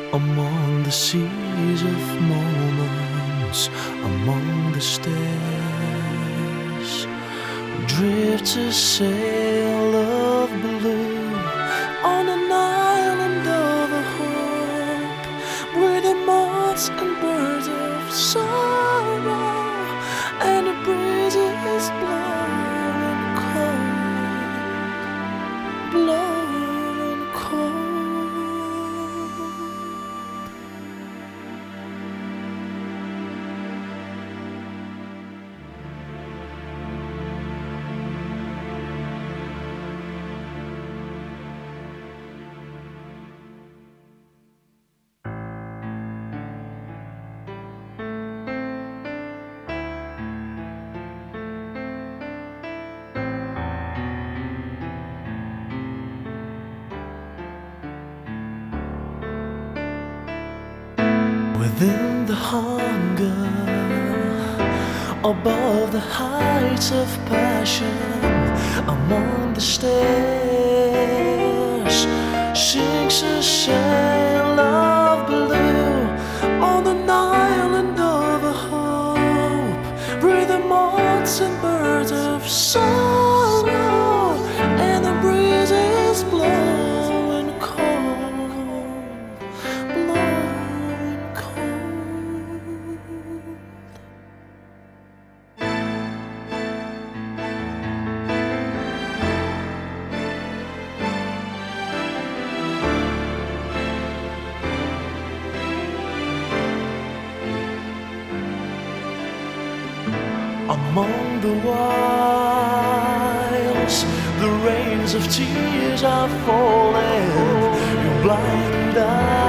among the seas of moments, among the stairs. Drift a sail of blue on an island of a hope, where the moths and birds of sorrow and the breeze is blowing cold, blowing cold. Within the hunger, above the heights of passion, among the stairs, sinks a sail of blue on an island of a hope, where the moths and birds of sorrow and the breeze is blowing cold, blowing cold. Among the wilds, the rains of tears are falling. Your blinded eyes